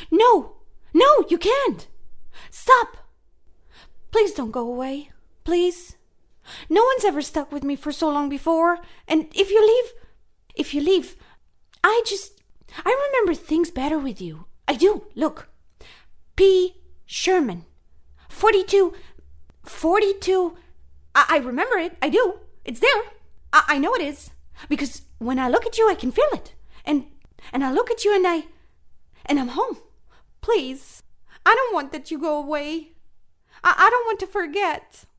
No! No, you can't! Stop! Please don't go away. Please. No one's ever stuck with me for so long before. And if you leave, I remember things better with you. I do. Look. P. Sherman. 42. I remember it. I do. It's there. I know it is. Because when I look at you, I can feel it. And I look at you and I'm home. Please. I don't want that you go away. I don't want to forget.